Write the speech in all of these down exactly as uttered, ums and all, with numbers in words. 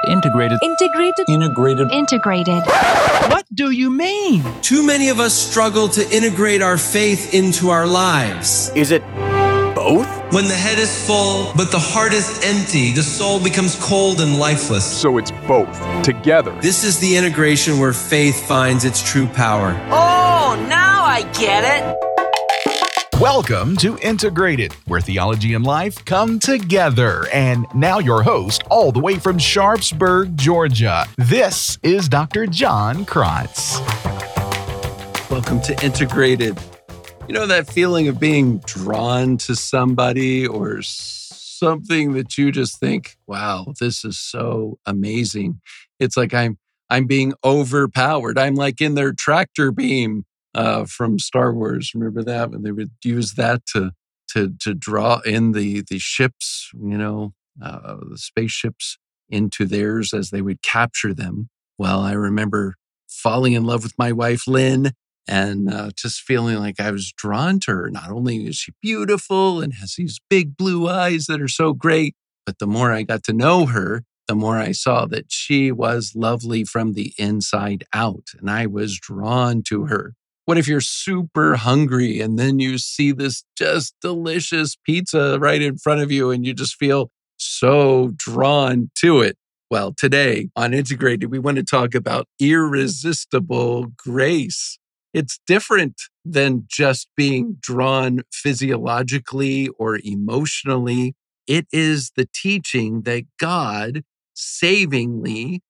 Integrated. Integrated. Integrated. Integrated. What do you mean? Too many of us struggle to integrate our faith into our lives. Is it both? When the head is full, but the heart is empty, the soul becomes cold and lifeless. So it's both, together. This is the integration where faith finds its true power. Oh, now I get it. Welcome to Integrated, where theology and life come together. And now your host, all the way from Sharpsburg, Georgia, this is Doctor John Krotz. Welcome to Integrated. You know that feeling of being drawn to somebody or something that you just think, wow, this is so amazing. It's like I'm I'm being overpowered. I'm like in their tractor beam. Uh, from Star Wars, remember that when they would use that to to to draw in the the ships, you know, uh, the spaceships into theirs as they would capture them. Well, I remember falling in love with my wife Lynn, and uh, just feeling like I was drawn to her. Not only is she beautiful and has these big blue eyes that are so great, but the more I got to know her, the more I saw that she was lovely from the inside out, and I was drawn to her. What if you're super hungry and then you see this just delicious pizza right in front of you and you just feel so drawn to it? Well, today on Integrated, we want to talk about irresistible grace. It's different than just being drawn physiologically or emotionally. It is the teaching that God savingly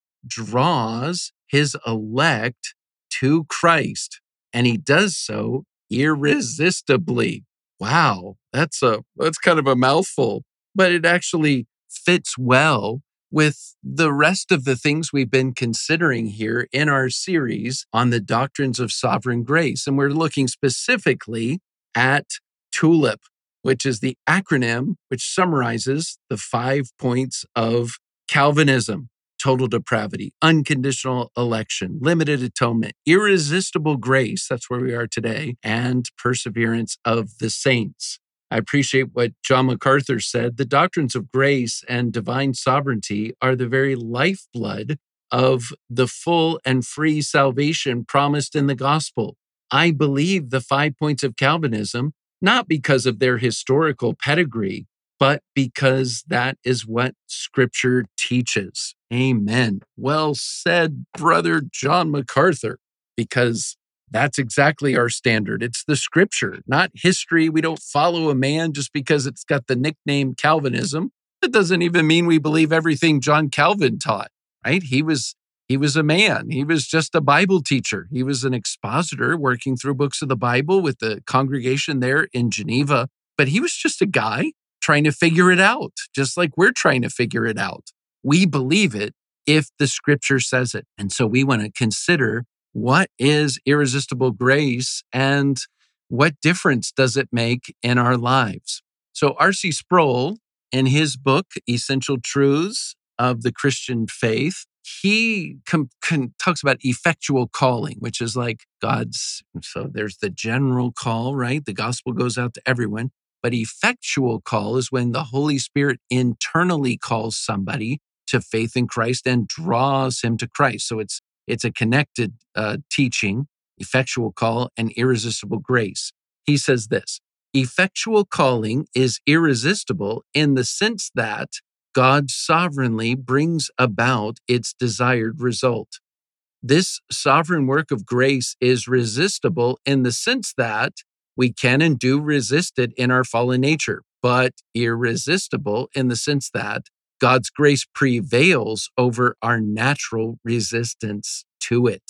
draws his elect to Christ. And he does so irresistibly. Wow, that's a that's kind of a mouthful, but it actually fits well with the rest of the things we've been considering here in our series on the doctrines of sovereign grace. And we're looking specifically at TULIP, which is the acronym which summarizes the five points of Calvinism: total depravity, unconditional election, limited atonement, irresistible grace, that's where we are today, and perseverance of the saints. I appreciate what John MacArthur said. The doctrines of grace and divine sovereignty are the very lifeblood of the full and free salvation promised in the gospel. I believe the five points of Calvinism, not because of their historical pedigree, but because that is what Scripture teaches. Amen. Well said, Brother John MacArthur, because that's exactly our standard. It's the Scripture, not history. We don't follow a man just because it's got the nickname Calvinism. That doesn't even mean we believe everything John Calvin taught, right? He was he was a man. He was just a Bible teacher. He was an expositor working through books of the Bible with the congregation there in Geneva. But he was just a guy trying to figure it out, just like we're trying to figure it out. We believe it if the Scripture says it. And so we want to consider, what is irresistible grace and what difference does it make in our lives? So R C Sproul, in his book, Essential Truths of the Christian Faith, he com- con- talks about effectual calling, which is like God's, so there's the general call, right? The gospel goes out to everyone. But effectual call is when the Holy Spirit internally calls somebody to faith in Christ and draws him to Christ. So it's it's a connected uh, teaching, effectual call and irresistible grace. He says this: effectual calling is irresistible in the sense that God sovereignly brings about its desired result. This sovereign work of grace is resistible in the sense that we can and do resist it in our fallen nature, but irresistible in the sense that God's grace prevails over our natural resistance to it.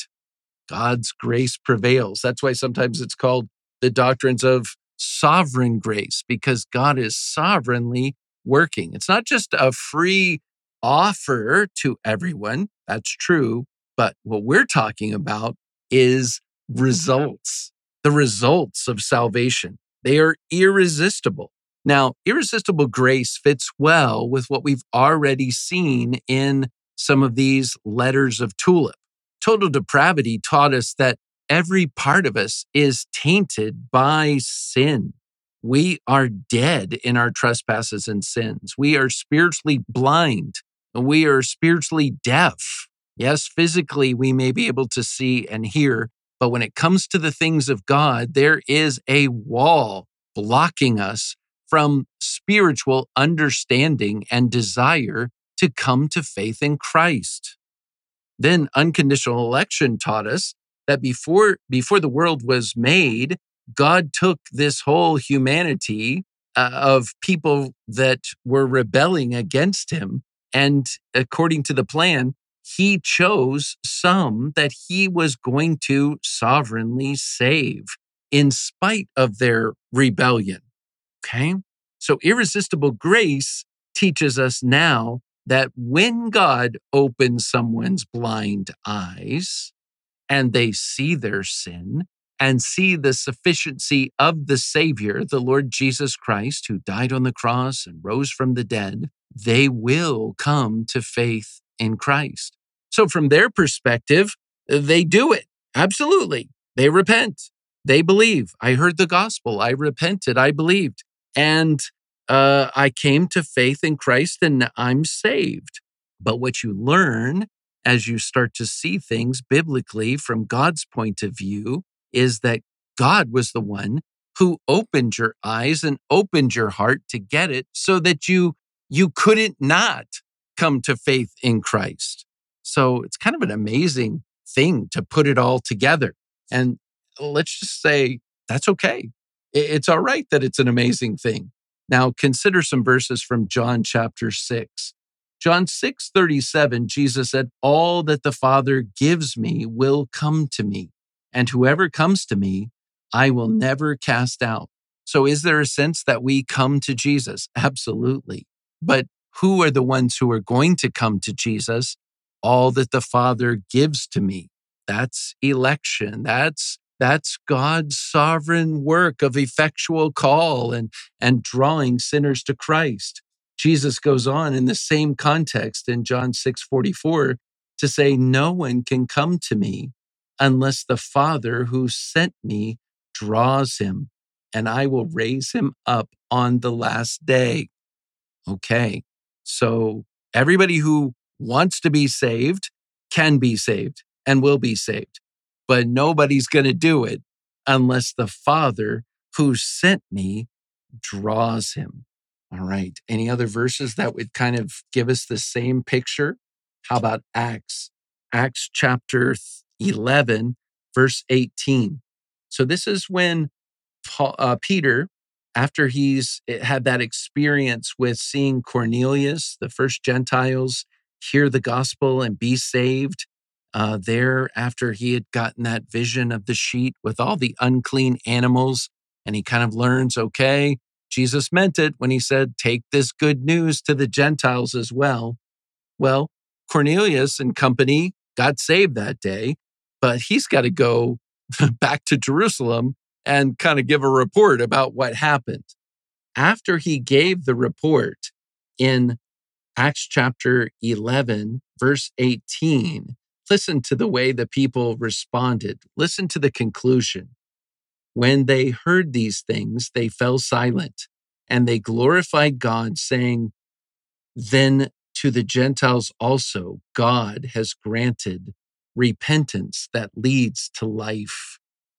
God's grace prevails. That's why sometimes it's called the doctrines of sovereign grace, because God is sovereignly working. It's not just a free offer to everyone. That's true. But what we're talking about is results. The results of salvation. They are irresistible. Now, irresistible grace fits well with what we've already seen in some of these letters of TULIP. Total depravity taught us that every part of us is tainted by sin. We are dead in our trespasses and sins. We are spiritually blind We are spiritually deaf. Yes, physically, we may be able to see and hear, but when it comes to the things of God, there is a wall blocking us from spiritual understanding and desire to come to faith in Christ. Then unconditional election taught us that before, before the world was made, God took this whole humanity uh, of people that were rebelling against him. And according to the plan, he chose some that he was going to sovereignly save in spite of their rebellion. Okay? So irresistible grace teaches us now that when God opens someone's blind eyes and they see their sin and see the sufficiency of the Savior, the Lord Jesus Christ, who died on the cross and rose from the dead, they will come to faith in Christ. So from their perspective, they do it. Absolutely. They repent. They believe. I heard the gospel. I repented. I believed. And uh, I came to faith in Christ and I'm saved. But what you learn as you start to see things biblically from God's point of view is that God was the one who opened your eyes and opened your heart to get it so that you, you couldn't not come to faith in Christ. So it's kind of an amazing thing to put it all together. And let's just say that's okay. It's all right that it's an amazing thing. Now consider some verses from John chapter six. John six thirty-seven, Jesus said, "All that the Father gives me will come to me, and whoever comes to me, I will never cast out." So is there a sense that we come to Jesus? Absolutely. But who are the ones who are going to come to Jesus? All that the Father gives to me. That's election. That's That's God's sovereign work of effectual call and, and drawing sinners to Christ. Jesus goes on in the same context in John six forty-four to say, "No one can come to me unless the Father who sent me draws him, and I will raise him up on the last day." Okay, so everybody who wants to be saved can be saved and will be saved. But nobody's going to do it unless the Father who sent me draws him. All right. Any other verses that would kind of give us the same picture? How about Acts? Acts chapter eleven, verse eighteen. So this is when Paul, uh, Peter, after he's had that experience with seeing Cornelius, the first Gentiles, hear the gospel and be saved, Uh, there, after he had gotten that vision of the sheet with all the unclean animals, and he kind of learns, okay, Jesus meant it when he said, take this good news to the Gentiles as well. Well, Cornelius and company got saved that day, but he's got to go back to Jerusalem and kind of give a report about what happened. After he gave the report in Acts chapter eleven, verse eighteen, listen to the way the people responded. Listen to the conclusion. When they heard these things, they fell silent, and they glorified God, saying, "Then to the Gentiles also God has granted repentance that leads to life."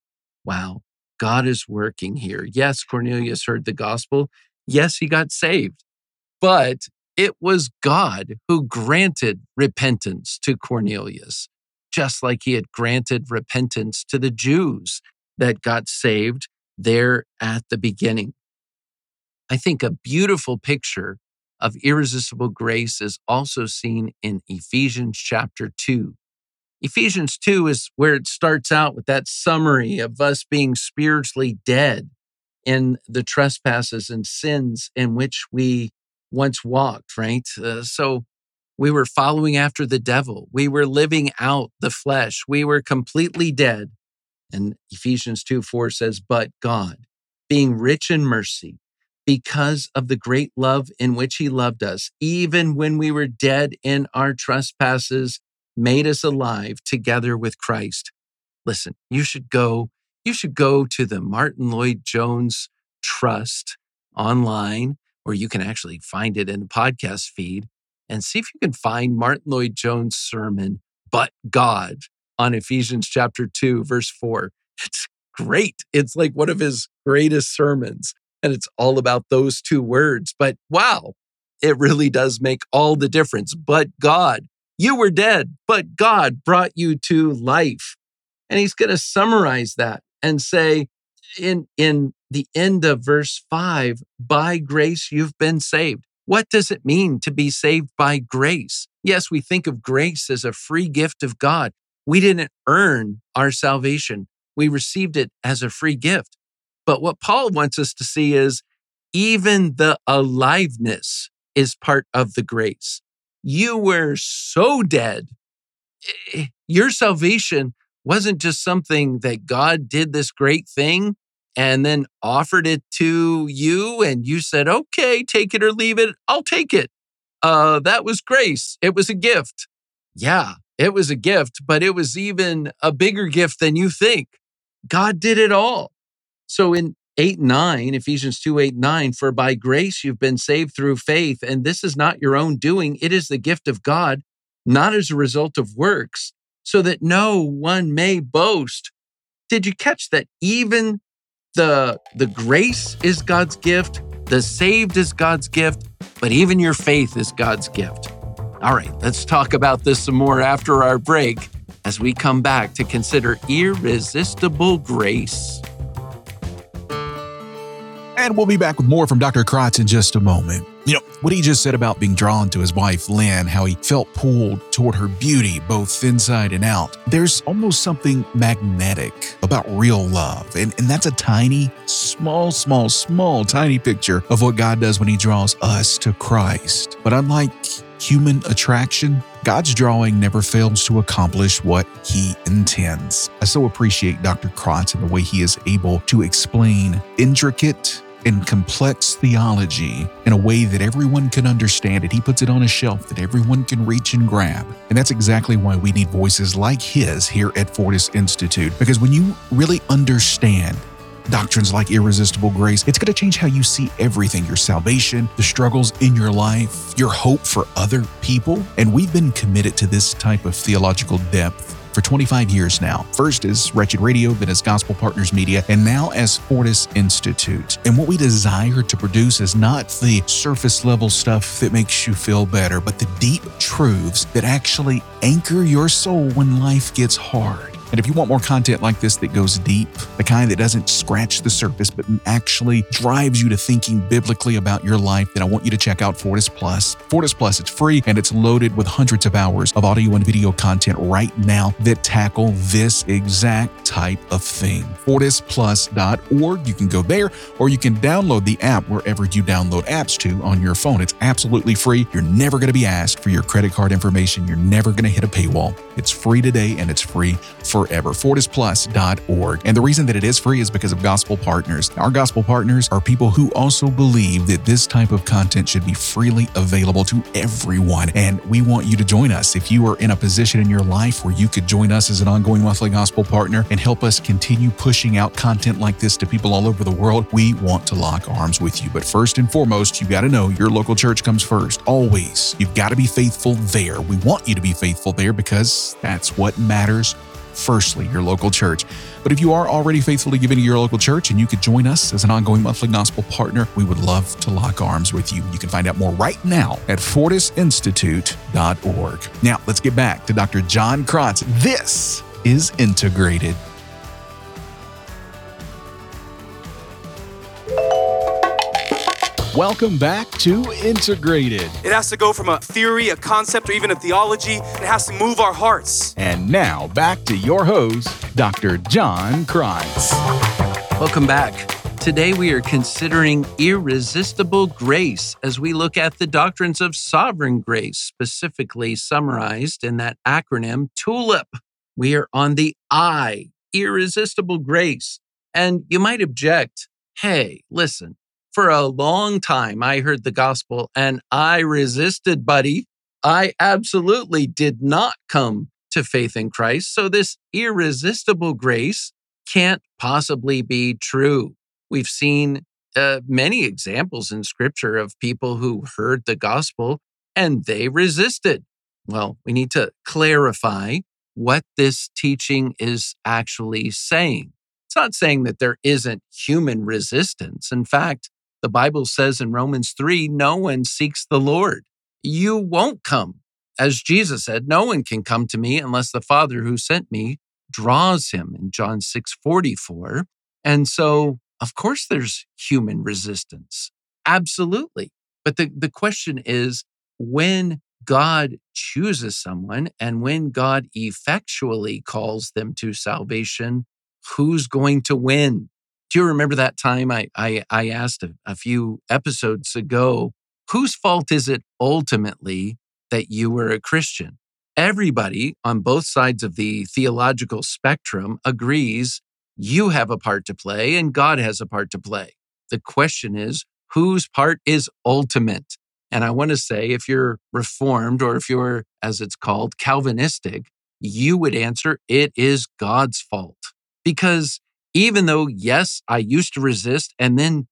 Wow, God is working here. Yes, Cornelius heard the gospel. Yes, he got saved. But it was God who granted repentance to Cornelius, just like he had granted repentance to the Jews that got saved there at the beginning. I think a beautiful picture of irresistible grace is also seen in Ephesians chapter two. Ephesians two is where it starts out with that summary of us being spiritually dead in the trespasses and sins in which we once walked, right? Uh, so we were following after the devil. We were living out the flesh. We were completely dead. And Ephesians two four says, "But God, being rich in mercy, because of the great love in which he loved us, even when we were dead in our trespasses, made us alive together with Christ." Listen, you should go, you should go to the Martin Lloyd-Jones Trust online, or you can actually find it in the podcast feed. and see if you can find Martin Lloyd-Jones' sermon, But God, on Ephesians chapter two, verse four. It's great. It's like one of his greatest sermons, and it's all about those two words. But wow, it really does make all the difference. But God, you were dead, but God brought you to life. And he's going to summarize that and say in, in the end of verse five, by grace you've been saved. What does it mean to be saved by grace? Yes, we think of grace as a free gift of God. We didn't earn our salvation. We received it as a free gift. But what Paul wants us to see is even the aliveness is part of the grace. You were so dead. Your salvation wasn't just something that God did this great thing and then offered it to you and you said, okay, take it or leave it. I'll take it. Uh, that was grace. It was a gift. Yeah, it was a gift, but it was even a bigger gift than you think. God did it all. So in eight, nine, Ephesians two, eight, nine, for by grace you've been saved through faith, and this is not your own doing. It is the gift of God, not as a result of works, so that no one may boast. Did you catch that? Even the, the grace is God's gift, the saved is God's gift, but even your faith is God's gift. All right, let's talk about this some more after our break as we come back to consider irresistible grace. And we'll be back with more from Doctor Kratz in just a moment. You know, what he just said about being drawn to his wife, Lynn, how he felt pulled toward her beauty, both inside and out. There's almost something magnetic about real love. And, and that's a tiny, small, small, small, tiny picture of what God does when he draws us to Christ. But unlike human attraction, God's drawing never fails to accomplish what he intends. I so appreciate Doctor Kratz and the way he is able to explain intricate and complex theology in a way that everyone can understand it. He puts it on a shelf that everyone can reach and grab. And that's exactly why we need voices like his here at Fortis Institute. Because when you really understand doctrines like irresistible grace, it's going to change how you see everything, your salvation, the struggles in your life, your hope for other people. And we've been committed to this type of theological depth for twenty-five years now. First as Wretched Radio, then as Gospel Partners Media, and now as Fortis Institute. And what we desire to produce is not the surface level stuff that makes you feel better, but the deep truths that actually anchor your soul when life gets hard. And if you want more content like this that goes deep, the kind that doesn't scratch the surface, but actually drives you to thinking biblically about your life, then I want you to check out Fortis Plus. Fortis Plus, it's free and it's loaded with hundreds of hours of audio and video content right now that tackle this exact type of thing. fortis plus dot org. You can go there, or you can download the app wherever you download apps to on your phone. It's absolutely free. You're never going to be asked for your credit card information. You're never going to hit a paywall. It's free today and it's free forever. fortis plus dot org. And the reason that it is free is because of Gospel Partners. Our Gospel Partners are people who also believe that this type of content should be freely available to everyone. And we want you to join us. If you are in a position in your life where you could join us as an ongoing monthly Gospel Partner and help us continue pushing out content like this to people all over the world, we want to lock arms with you. But first and foremost, you got to know your local church comes first. Always. You've got to be faithful there. We want you to be faithful there because that's what matters. Firstly, your local church. But if you are already faithfully giving to your local church and you could join us as an ongoing monthly Gospel Partner, we would love to lock arms with you. You can find out more right now at fortis institute dot org. Now, let's get back to Doctor John Kratz. This is Integrated. Welcome back to Integrated. It has to go from a theory, a concept, or even a theology. It has to move our hearts. And now back to your host, Doctor John Kratz. Welcome back. Today we are considering irresistible grace as we look at the doctrines of sovereign grace, specifically summarized in that acronym TULIP. We are on the I, irresistible grace. And you might object, hey, listen, for a long time, I heard the gospel and I resisted, buddy. I absolutely did not come to faith in Christ. So this irresistible grace can't possibly be true. We've seen uh, many examples in Scripture of people who heard the gospel and they resisted. Well, we need to clarify what this teaching is actually saying. It's not saying that there isn't human resistance. In fact, the Bible says in Romans three, no one seeks the Lord. You won't come. As Jesus said, no one can come to me unless the Father who sent me draws him in John six forty-four. And so, of course, there's human resistance. Absolutely. But the, the question is, when God chooses someone and when God effectually calls them to salvation, who's going to win? Do you remember that time I, I, I asked a, a few episodes ago, whose fault is it ultimately that you were a Christian? Everybody on both sides of the theological spectrum agrees you have a part to play and God has a part to play. The question is, whose part is ultimate? And I want to say, if you're Reformed or if you're, as it's called, Calvinistic, you would answer it is God's fault. Because even though, yes, I used to resist and then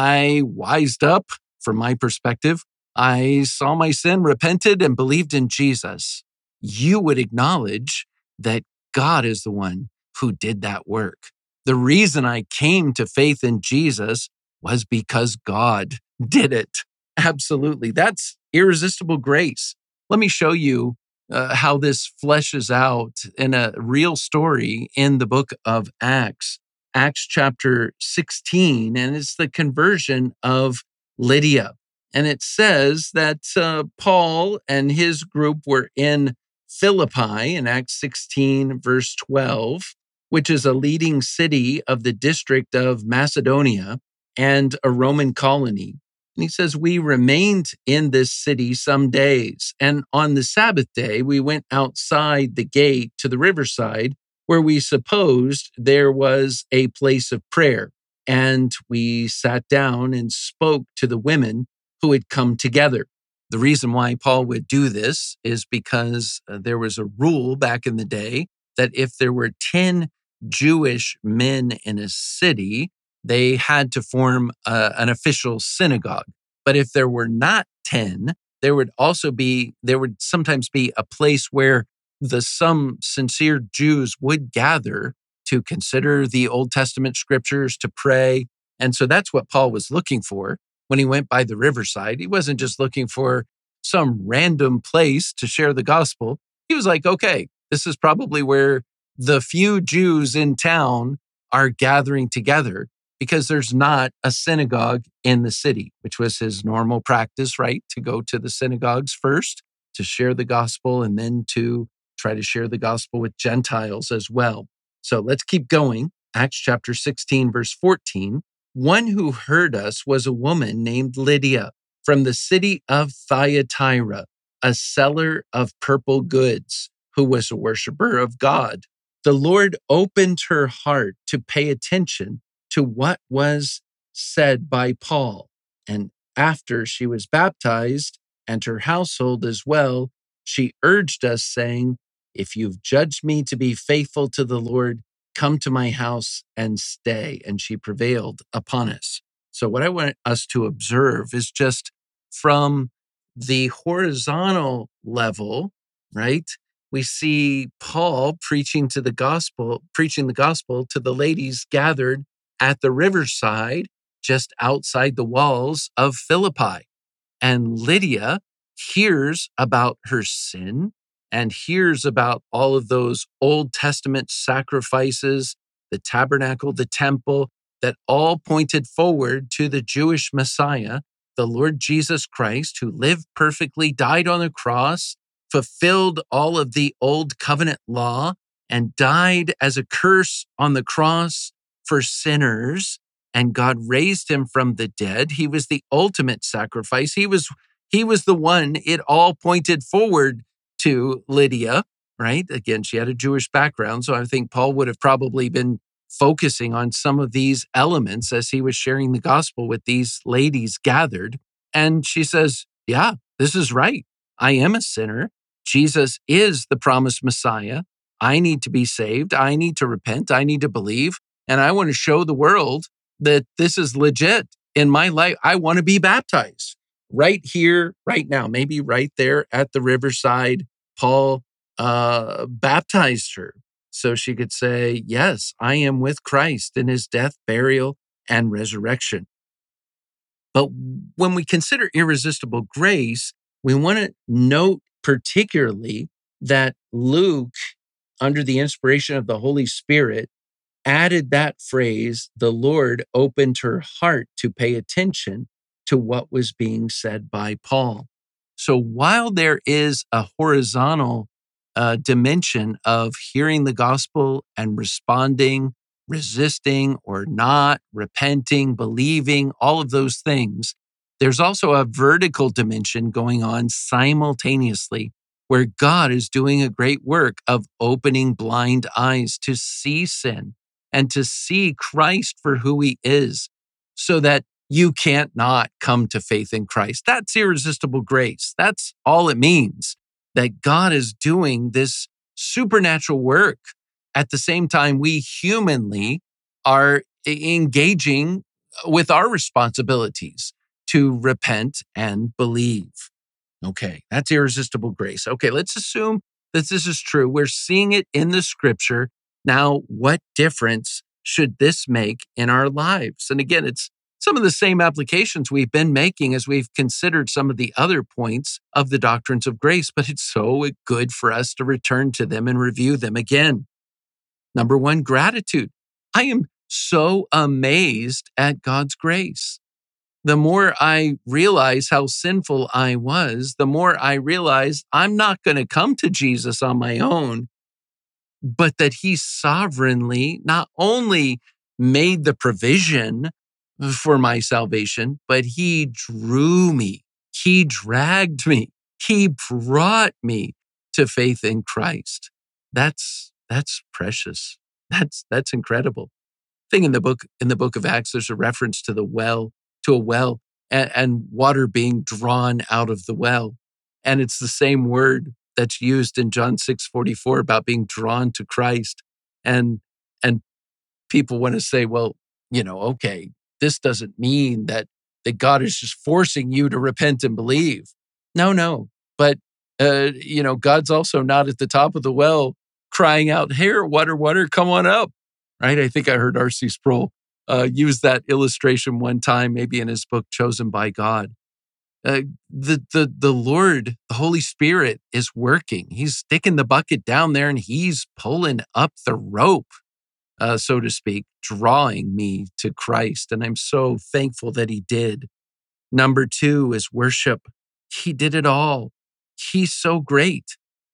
I wised up from my perspective, I saw my sin, repented, and believed in Jesus, you would acknowledge that God is the one who did that work. The reason I came to faith in Jesus was because God did it. Absolutely. That's irresistible grace. Let me show you uh, how this fleshes out in a real story in the book of Acts, Acts chapter sixteen, and it's the conversion of Lydia. And it says that uh, Paul and his group were in Philippi in Acts sixteen, verse twelve, which is a leading city of the district of Macedonia and a Roman colony. And he says, we remained in this city some days. And on the Sabbath day, we went outside the gate to the riverside where we supposed there was a place of prayer. And we sat down and spoke to the women who had come together. The reason why Paul would do this is because uh, there was a rule back in the day that if there were ten Jewish men in a city, they had to form uh, an official synagogue. But if there were not ten, there would also be, there would sometimes be a place where the some sincere Jews would gather to consider the Old Testament scriptures, to pray. And so that's what Paul was looking for when he went by the riverside. He wasn't just looking for some random place to share the gospel. He was like, okay, this is probably where the few Jews in town are gathering together, because there's not a synagogue in the city, which was his normal practice, right? To go to the synagogues first, to share the gospel, and then to try to share the gospel with Gentiles as well. So let's keep going. Acts chapter sixteen, verse fourteen. One who heard us was a woman named Lydia from the city of Thyatira, a seller of purple goods, who was a worshiper of God. The Lord opened her heart to pay attention to what was said by Paul. And after she was baptized, and her household as well, she urged us, saying, if you've judged me to be faithful to the Lord, come to my house and stay. And she prevailed upon us. So what I want us to observe is just from the horizontal level, right? We see Paul preaching to the gospel, preaching the gospel to the ladies gathered at the riverside, just outside the walls of Philippi. And Lydia hears about her sin and hears about all of those Old Testament sacrifices, the tabernacle, the temple, that all pointed forward to the Jewish Messiah, the Lord Jesus Christ, who lived perfectly, died on the cross, fulfilled all of the old covenant law, and died as a curse on the cross for sinners, and God raised him from the dead. He was the ultimate sacrifice. He was, he was the one it all pointed forward to, Lydia, right? Again, she had a Jewish background, so I think Paul would have probably been focusing on some of these elements as he was sharing the gospel with these ladies gathered. And she says, yeah, this is right. I am a sinner. Jesus is the promised Messiah. I need to be saved. I need to repent. I need to believe. And I want to show the world that this is legit in my life. I want to be baptized. right here, right now, maybe right there at the riverside, Paul uh, baptized her so she could say, yes, I am with Christ in his death, burial, and resurrection. But when we consider irresistible grace, we want to note particularly that Luke, under the inspiration of the Holy Spirit, added that phrase, the Lord opened her heart to pay attention to what was being said by Paul. So while there is a horizontal uh, dimension of hearing the gospel and responding, resisting or not, repenting, believing, all of those things, there's also a vertical dimension going on simultaneously where God is doing a great work of opening blind eyes to see sin and to see Christ for who he is so that you can't not come to faith in Christ. That's irresistible grace. That's all it means, that God is doing this supernatural work. At the same time, we humanly are engaging with our responsibilities to repent and believe. Okay, that's irresistible grace. Okay, let's assume that this is true. We're seeing it in the scripture. Now, what difference should this make in our lives? And again, it's some of the same applications we've been making as we've considered some of the other points of the doctrines of grace, but it's so good for us to return to them and review them again. Number one, gratitude. I am so amazed at God's grace. The more I realize how sinful I was, the more I realize I'm not going to come to Jesus on my own, but that he sovereignly not only made the provision for my salvation, but he drew me, he dragged me, he brought me to faith in Christ. That's that's precious. That's that's incredible. I think in the book in the book of Acts, there's a reference to the well, to a well, and, and water being drawn out of the well, and it's the same word that's used in John six forty-four about being drawn to Christ. And, and people want to say, well, you know, okay, this doesn't mean that, that God is just forcing you to repent and believe. No, no. But, uh, you know, God's also not at the top of the well crying out, here, water, water, come on up. Right? I think I heard R C Sproul uh, use that illustration one time, maybe in his book, Chosen by God. Uh, the, the, the Lord, the Holy Spirit is working. He's sticking the bucket down there and he's pulling up the rope, uh, so to speak, drawing me to Christ. And I'm so thankful that he did. Number two is worship. He did it all. He's so great.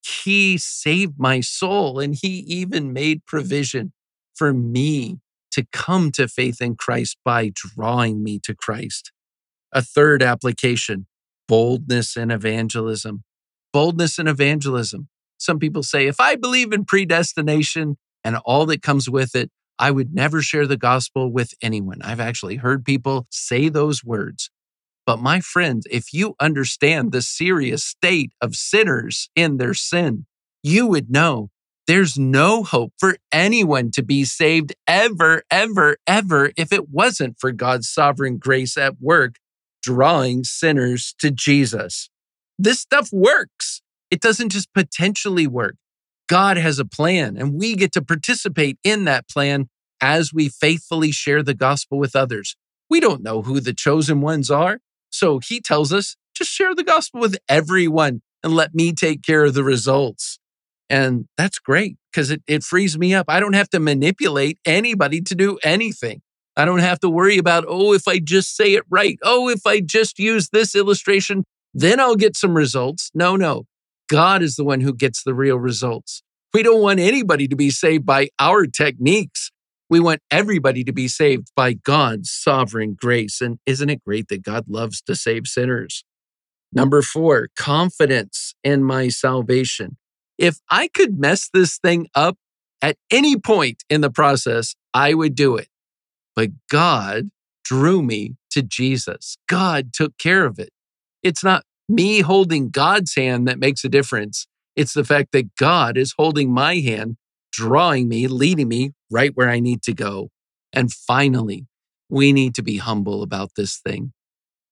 He saved my soul and he even made provision for me to come to faith in Christ by drawing me to Christ. A third application, boldness in evangelism. Boldness in evangelism. Some people say, if I believe in predestination and all that comes with it, I would never share the gospel with anyone. I've actually heard people say those words. But my friend, if you understand the serious state of sinners in their sin, you would know there's no hope for anyone to be saved ever, ever, ever if it wasn't for God's sovereign grace at work, drawing sinners to Jesus. This stuff works. It doesn't just potentially work. God has a plan, and we get to participate in that plan as we faithfully share the gospel with others. We don't know who the chosen ones are, so he tells us, just share the gospel with everyone and let me take care of the results. And that's great because it, it frees me up. I don't have to manipulate anybody to do anything. I don't have to worry about, oh, if I just say it right. Oh, if I just use this illustration, then I'll get some results. No, no. God is the one who gets the real results. We don't want anybody to be saved by our techniques. We want everybody to be saved by God's sovereign grace. And isn't it great that God loves to save sinners? Number four, confidence in my salvation. If I could mess this thing up at any point in the process, I would do it. But God drew me to Jesus. God took care of it. It's not me holding God's hand that makes a difference. It's the fact that God is holding my hand, drawing me, leading me right where I need to go. And finally, we need to be humble about this thing.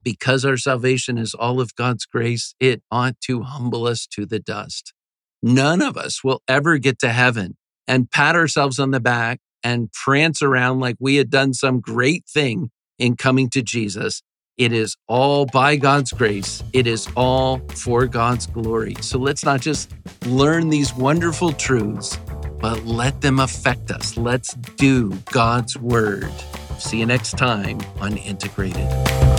because our salvation is all of God's grace, it ought to humble us to the dust. None of us will ever get to heaven and pat ourselves on the back and prance around like we had done some great thing in coming to Jesus. It is all by God's grace. It is all for God's glory. So let's not just learn these wonderful truths, but let them affect us. Let's do God's word. See you next time on Integrated.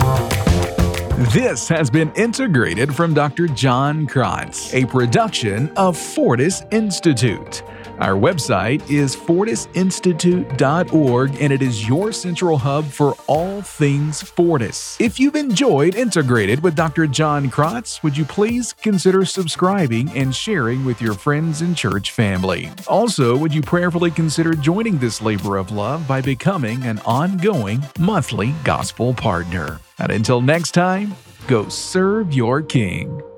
This has been Integrated from Doctor John Krotz, a production of Fortis Institute. Our website is fortis institute dot org, and it is your central hub for all things Fortis. If you've enjoyed Integrated with Doctor John Krotz, would you please consider subscribing and sharing with your friends and church family? Also, would you prayerfully consider joining this labor of love by becoming an ongoing monthly gospel partner? And until next time, go serve your King.